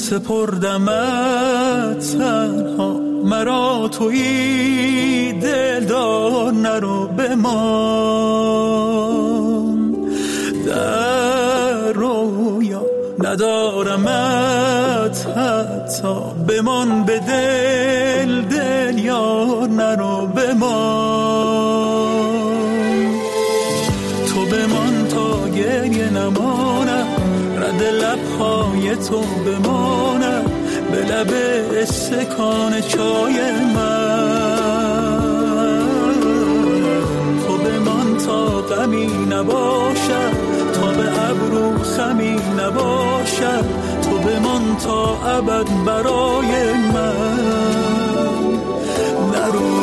سپردمت تنها، مرا تویی دلدار نرو بمان. در رویا ندارمت حتی، بمان به دل دل یار نرو بمان. تو بمان تا گریه نمانم، رد لبهای تو بمانم به لب استکان چای من. تو بمان تا غمی نباشد، تا به ابرو خمی نباشد، تو بمان تا ابد برای من نرو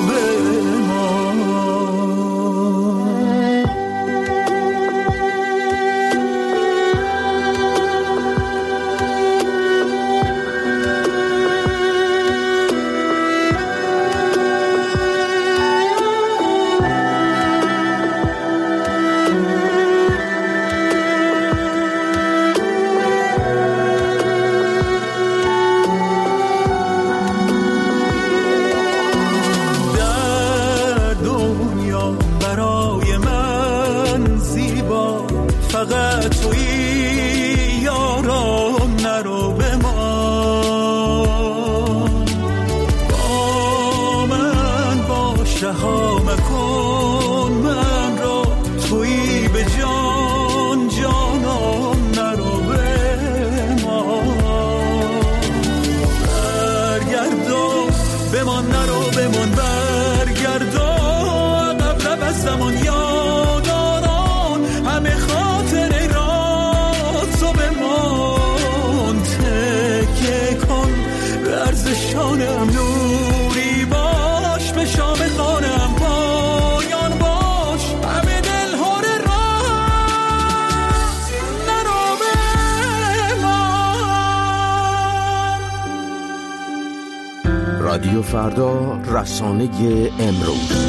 نوری باش به شام خانم پایان باش، همه دل هر راست نرو بمان. رادیو فردا، رسانه امروز.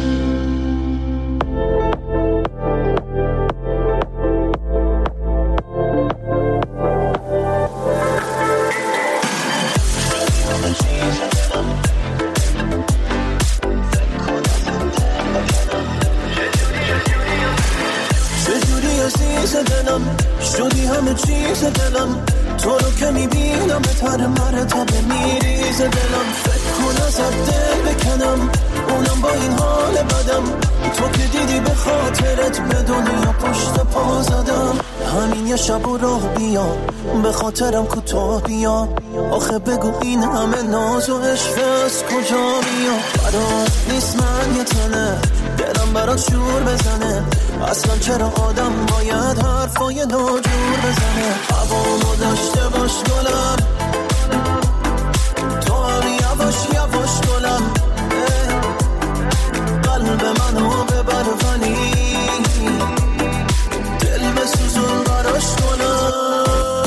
شدی همه چیز دلم، تو رو که میبینم به تر مرتبه میریز دلم. فکر کن ازت دل بکنم، اونم با این حال بدم، تو که دیدی به خاطرت به دنیا پشت پا زدم. همین یه شب و راه بیا، به خاطرم کوتاه بیا، آخه بگو این همه ناز و عشق از کجا بیا. برات نیست من یه تنه، دلم برات شور بزنه، اصلا چرا آدم باید حرفای ناجور بزنه. هوامو داشته باش گلم، تو هم یواش یواش گلم، قلب منو ببر ولی دل بسوزون براش گلم.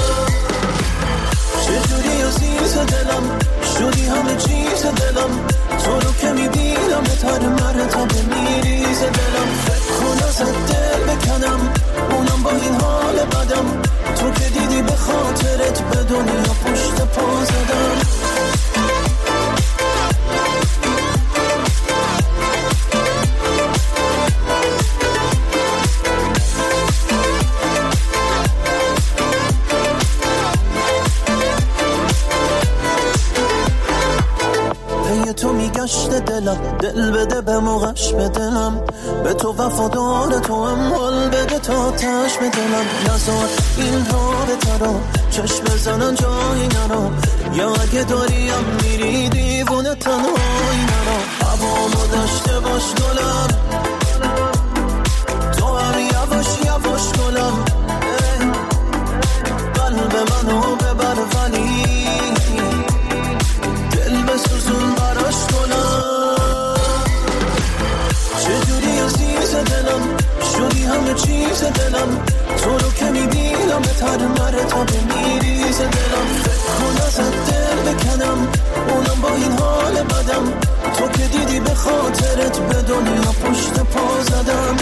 چجوری عزیز دلم، شدی همه چیز دلم، تو رو که میبینم به تر مرتبه میریز دلم. فکر کن ازت دل بکنم، اونم با این حال بدم، تو که دیدی به خاطرت به دنیا پشت پا زدم. تو میگشت دلم، دل بده به موقعش به دلم، به تو وفادار تو هم حال بده تا تش به دلم. نزار این رابطه رو چشم بزنن جایی نرو، یا اگه داریم میری دیوونه تنهایی نرو. هوامو داشته باش گلم، تو هم یواش یواش گلم، قلب منو ببر ولی دل بسوزون براش گلم. چجوری عزیز دلم، شدی همه چیز دلم، تو رو که میبینم به تر مرتبه میریز دلم. فکر کن ازت دل بکنم، اونم با این حال بدم، تو که دیدی به خاطرت به دنیا پشت پا زدم.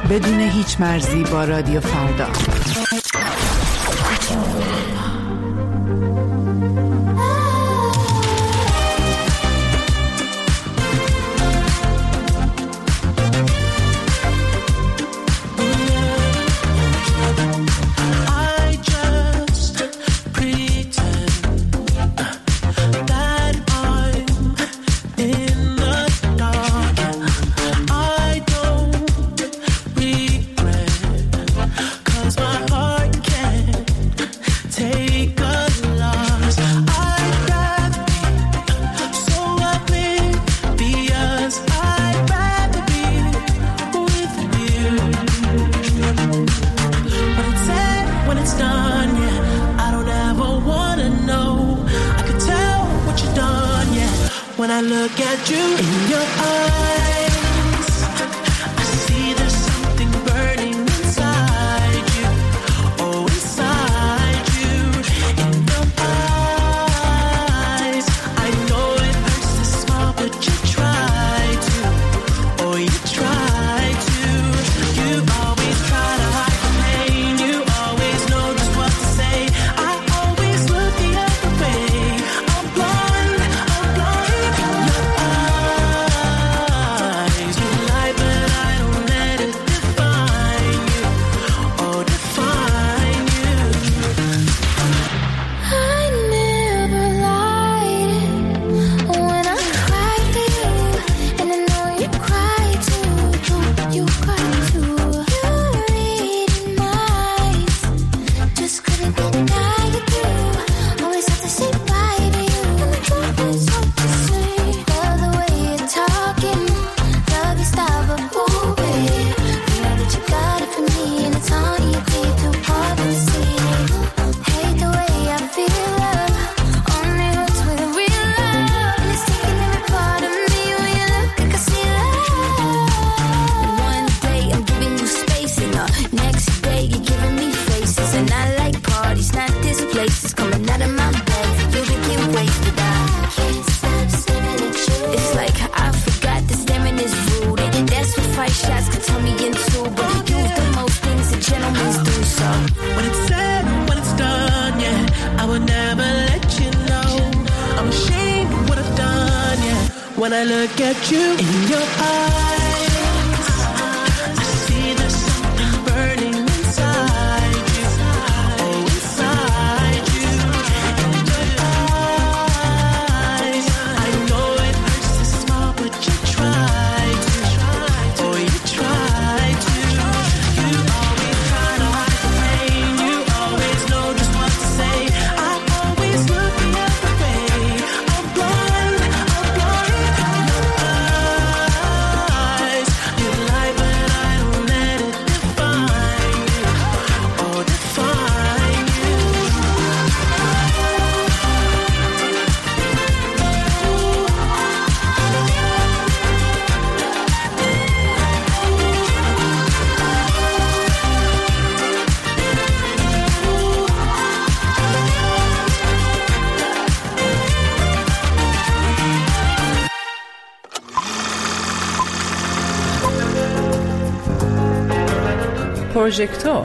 بدون هیچ مرزی با رادیو فردا. When I look at you in your eyes, I see there's something burning inside you. Oh, inside you. In your eyes, I know it hurts to smile, but you try to. Oh, you try to. You always try to hide the pain. You always know just what to say. I always look the other way. I'm blind. When I look at you in your eyes, I see there's something burning inside you. Oh, inside you. In your eyes, I know it hurts to smile, but you try to. Oh, you try to. You always try to hide the pain. You always know just what to say. I always look the other way. I'm blind. پروژکتور.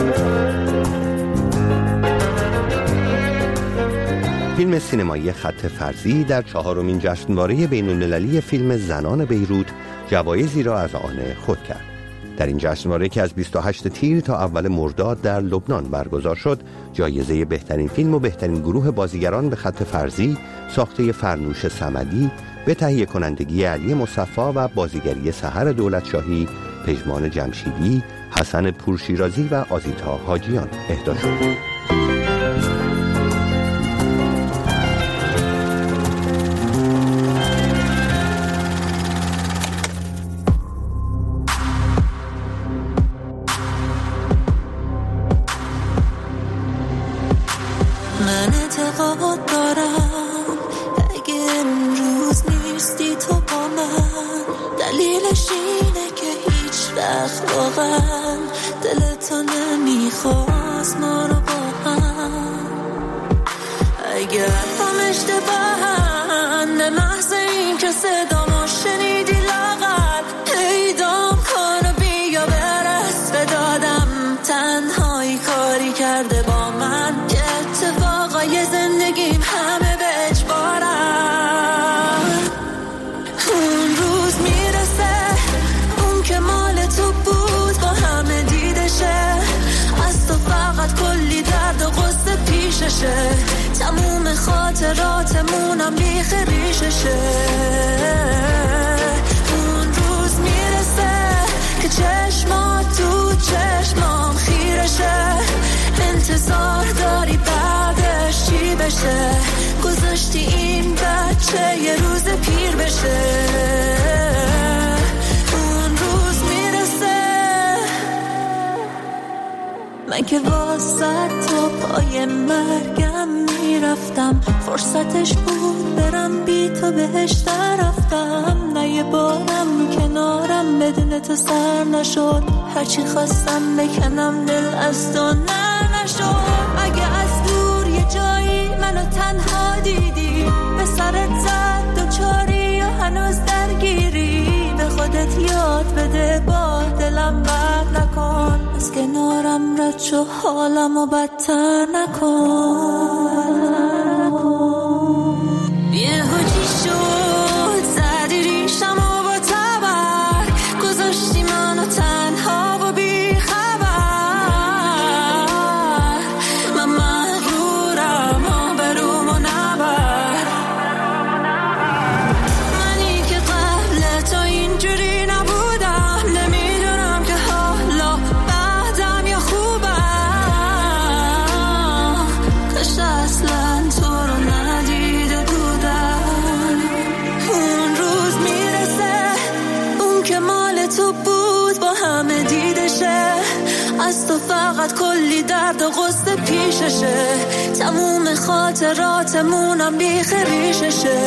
فیلم سینمایی خط فرضی در 4مین جشنواره بین‌المللی فیلم زنان بیروت جوایزی را از آن خود کرد. در این جشنواره که از 28 تیر تا اول مرداد در لبنان برگزار شد، جایزه بهترین فیلم و بهترین گروه بازیگران به خط فرضی ساخته فرنوش صمدی به تهیه کنندگی علی مصفی و بازیگری سحر دولتشاهی، پژمان جمشیدی، حسن پورشیرازی و آزیتا حاجیان اهدا شد. من اعتقاد دارم اگه امروز نیستی تو با من، دلیلش اینه که هیچ وقت واقعا دلتا نمیخواست ما رو با هم. اگر هم اشتباهن به محض این که صدامو شنیدی لاغر پیدام کن و بیا برم. کرده با من که اتفاقای زندگیم همه به اجبارم. اون روز میرسه اون که مال تو بود با همه دیدشه، از تو فقط کلی درد و غصه پیششه، تموم خاطراتمونم بیخ ریششه. اون روز میرسه که چشمات تو چشمام خیرشه، انتظار داری بعدش چی بشه، گذاشتی این بچه یه روز پیر بشه. اون روز میرسه من که واسه تا پای مرگم میرفتم، فرصتش بود برم بی تو بهش رفتم، نه یه بارم کنارم بدون تو سر نشد، هرچی خواستم بکنم دل از تو نشد. اگه از دور یه جایی منو تنها دیدی، به سرت زد دوچاری یا هنوز درگیری، به خودت یاد بده با دلم بر نکن، از کنارم رد شو حالمو بدتر نکن. یه هوچی شد زدی ریشمو با تبر، گذاشتی منو تنها و بی خبر، من مغرورم آبرومو نبر، منی که قبل تو اینجوری نبودم، نمیدونم که حالا بعدم یا خوبم، کاش اصلا تو رو ندیده بودم. اون روز میرسه اون که مال تو بود با همه دیدشه، از تو فقط کلی درد و غصه پیششه، تموم خاطراتمونم بیخ ریششه.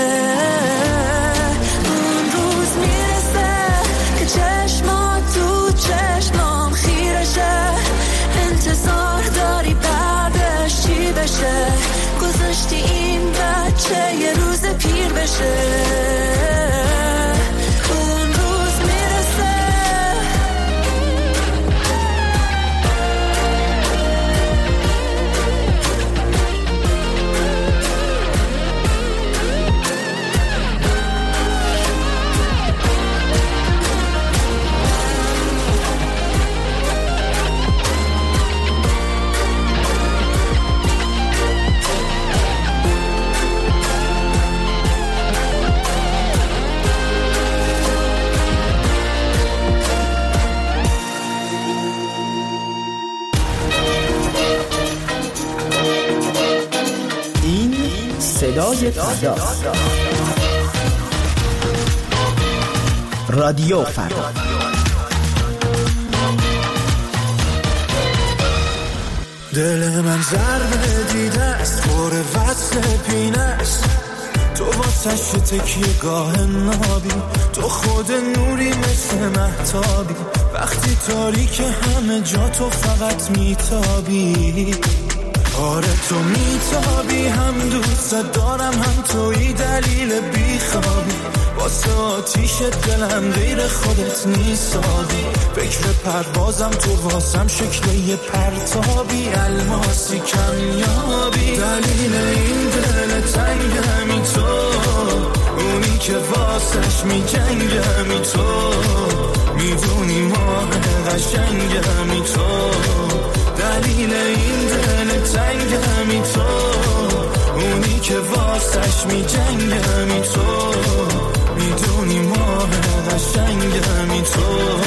اون روز میرسه که چشمات تو چشمام خیرشه، انتظار داری بعدش چی بشه، گذاشتی این بچه یه روز پیر بشه. اون روز میرسه صدای فردا، رادیو فردا. دل من ضربه دیده است، پر وصل پینه است، تو واسش تکیه گاه نابی، تو خود نوری مثل مهتابی، وقتی تاریک همه جا تو فقط میتابی. آره تو میتابی، هم دوست دارم هم توی دلیل بیخوابی، واسه آتیش دلم غیر خودت نیستابی، فکر پروازم تو واسم شکل یه پرتابی، الماسی کمیابی، دلیل این دل تنگمی تو، اونی که واسش میجنگمی تو، میدونی ماه قشنگمی تو، دلیل این دل تنگمی تو، اونی که واسش میجنگمی تو، میدونی ماه قشنگمی تو.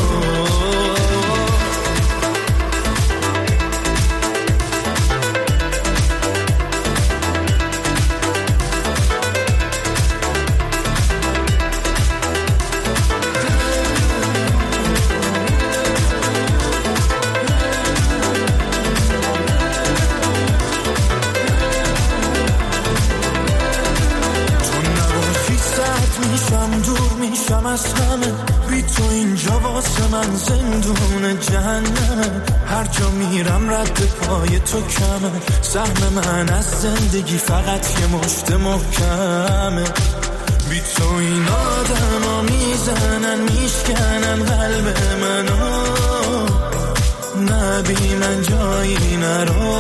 از همه بی تو اینجا واسه من زندون جهنم، هر جا میرم رد پای تو کمه، سهم من از زندگی فقط یه مشت محکمه، بی تو این آدم ها میزنن میشکنن قلب منو، نبی من جایی نرو،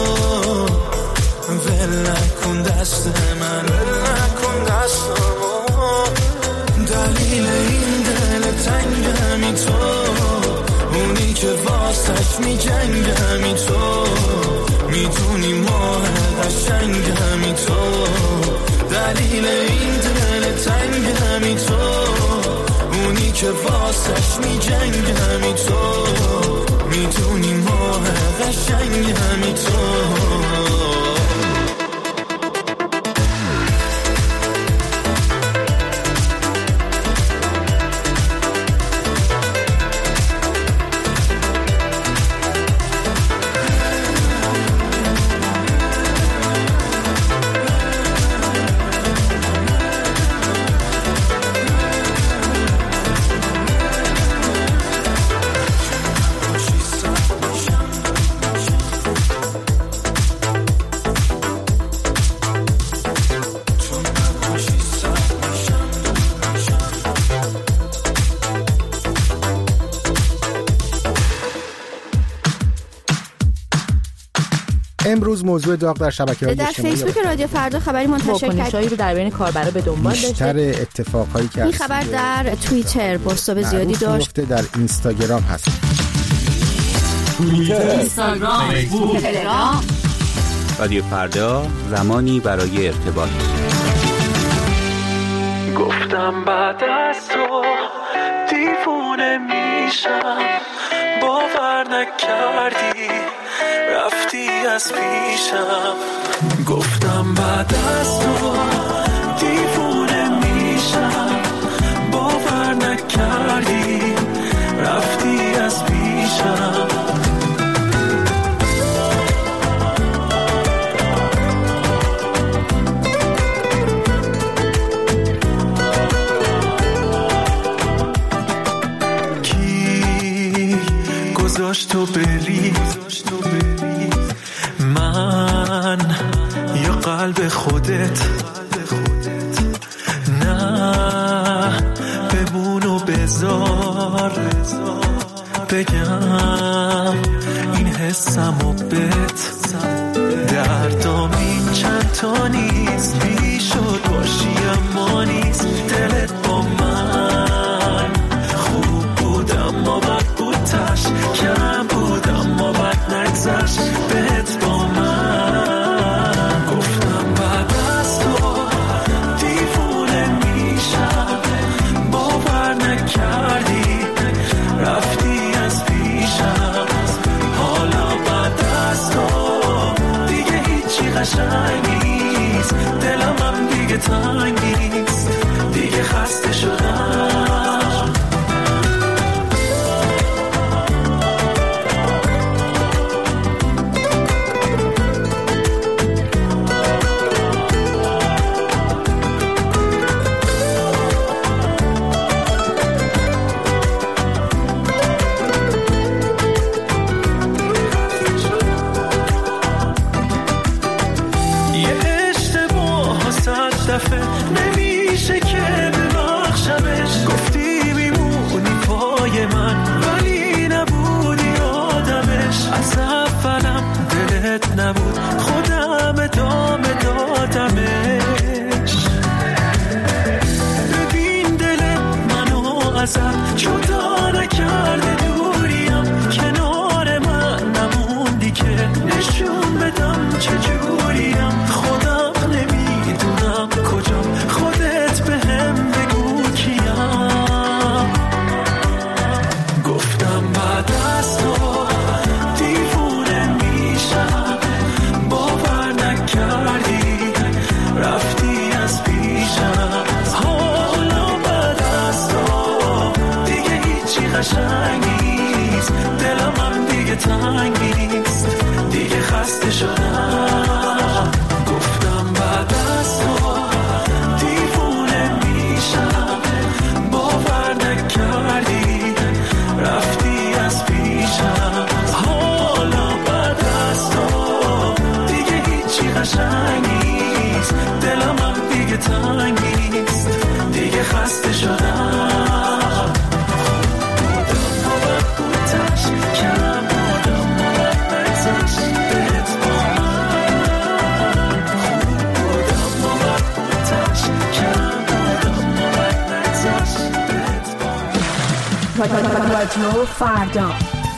ول نکن دست من، ول نکن دستمو. دلیل این دل تنگمی تو، اونی که واسش می جنگمی تو، میدونی ماه قشنگمی تو. دلیل این دل تنگمی تو، اونی که واسش می جنگمی تو، میدونی ماه قشنگمی تو. امروز موضوع داغ در شبکه‌های اجتماعی در فیسبوک رادیو فردا خبری منتشر کرد. واکنش‌هایی رو در بین کاربرا به دنبال داشته. بیشتر اتفاقایی که این خبر در توییتر بازتاب زیادی داشت. در اینستاگرام هست. اینستاگرام، فیسبوک، تلگرام. رادیو فردا، زمانی برای ارتباط. گفتم بعد از تو دیوونه میشم، باور نکردی رفتی از پیشم. گفتم بعد از تو دیوونه میشم، باور نکردی رفتی از پیشم. کی گذاشت تو بری، من یا قلب خودت؟ نه بمون و بذار بگم این حسمو بهت. دردام این چند تا نیست، بیشد باشی اما نیست. دلت با من خوب بود اما بد بود، تش کم بود اما بد نگذشت بهت با من. گفتم بعد از تو دیوونه میشم، باور نکردی رفتی از پیشم. حالا بعد از تو دیگه هیچی قشنگ نیست، دلم هم دیگه تنگ نیست، دیگه خسته شدم. نمیشه که ببخشمش، گفتی میمونی پای من ولی نبودی آدمش. از اولم دلت نبود، خودم ادامه دادمش. ببین دل منو ازت جدا نکرده، دوریم کنار من نموندی که نشون بدم چجوریم. خودم نمیدونم کجام، خودت بهم بگو کیم. گفتم بعد از تو دیوونه میشم، باور نکردی رفتی از پیشم. حالا بعد از تو دیگه هیچی قشنگ نیست، دلم هم دیگه تنگ نیست، دیگه خسته شدم. گفتم بعد از تو دیوونه میشم، باور نکردی رفتی از پیشم. حالا بعد از تو دیگه هیچی قشنگ نیست، دلم هم دیگه تنگ نیست، دیگه خسته شدم. بودم و بد بود، تش کم بودم رادیو فردا.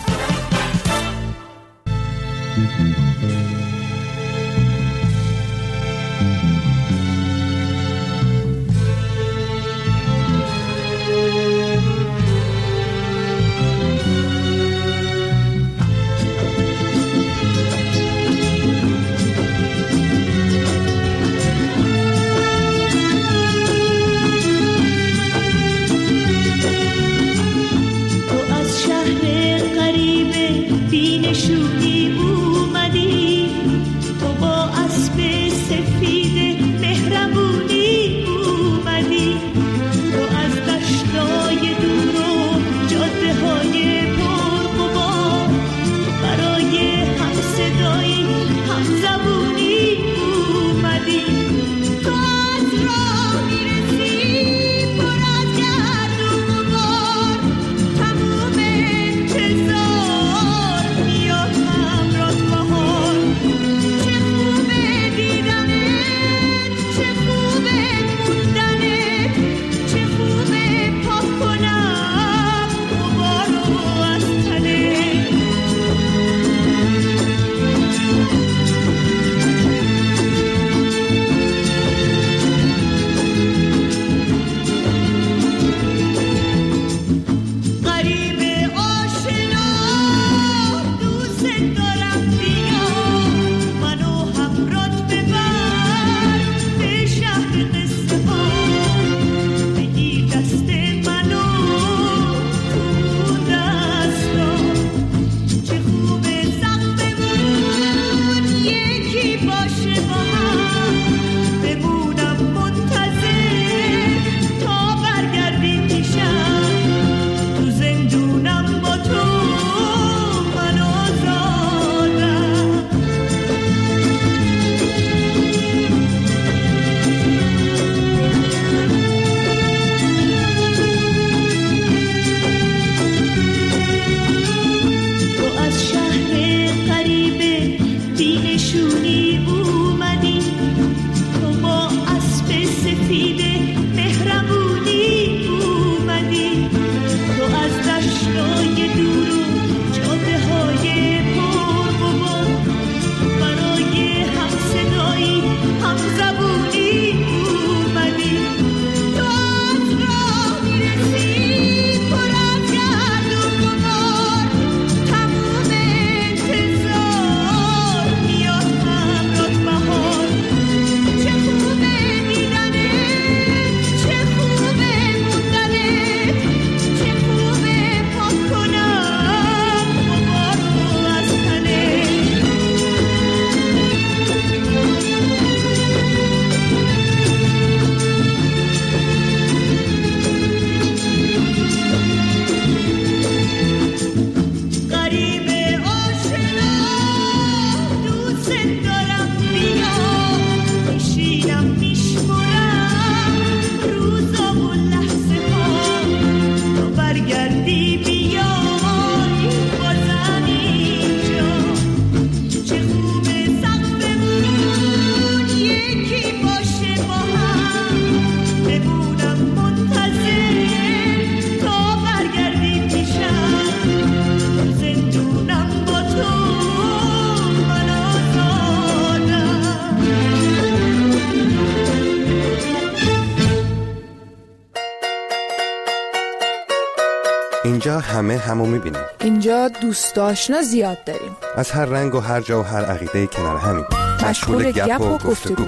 اینجا همه همو میبینیم. اینجا دوست آشنا زیاد داریم. از هر رنگ و هر جا و هر عقیده کنار همین. مشغول گپ و گفتگو.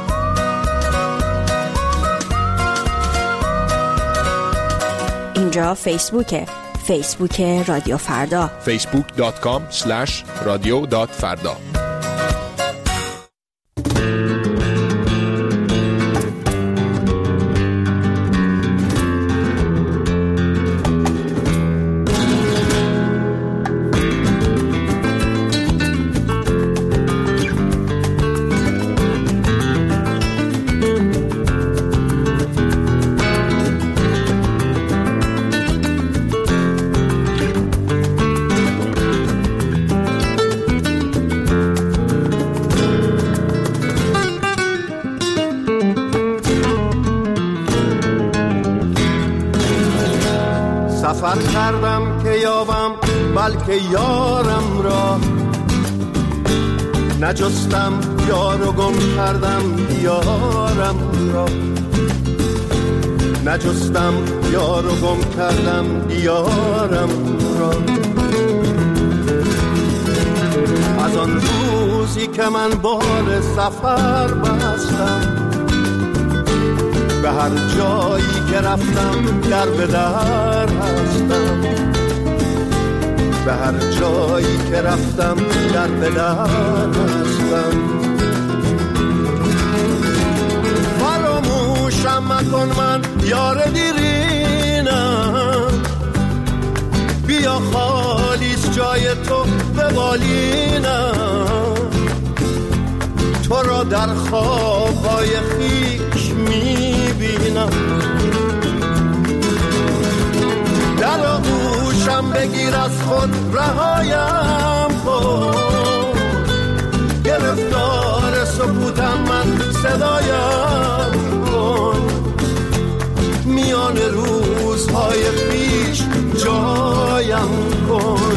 اینجا فیسبوکه. فیسبوک رادیو فردا. facebook.com/radio.farda. سفر کردم که یابم بلکه یارم را، نجستم یار و گم کردم یارم را، نجستم یار و گم کردم یارم را. از آن روزی که من بال سفر بستم، به هر جایی که رفتم در به در هستم، به هر جایی که رفتم در به در هستم. فراموشم مکن من یار دیرینم، بیا خالیست جای تو به بالینم، تو را در خوابهای خیش میبینم. در آغوشم بگیر از خود رهایم کن، گرفتار سکوتم من صدایم کن، میان روزهای پیش جایم کن.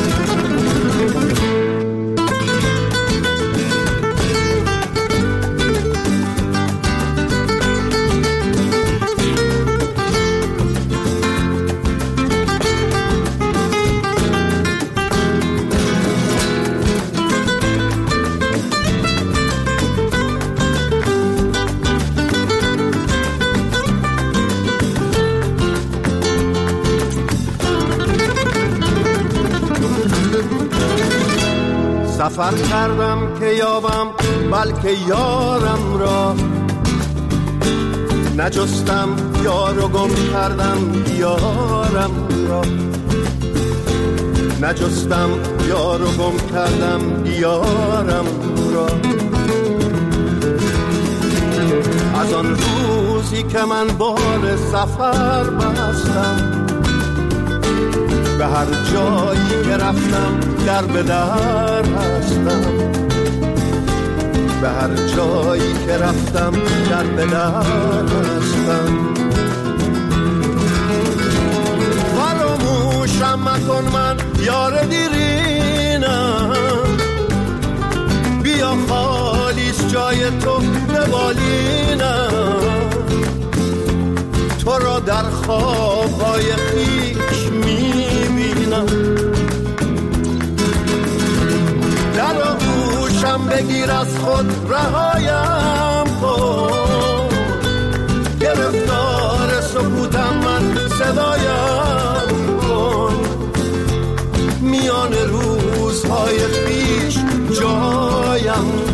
سفر کردم که یابم بلکه یارم را، نجستم یار و گم کردم یارم را، نجستم یار و گم کردم یارم را. از آن روزی که من بال سفر بستم، به هر جایی که رفتم در به در هستم، به هر جایی که رفتم در به در هستم. فراموشم مکن من یار دیرینم، بیا خالیست جای تو به بالینم، تو را در خوابهای خیش میبینم. در آغوشم بگیر از خود رهایم کن، گرفتار سکوتم من صدایم کن، میان روزهای پیش جایم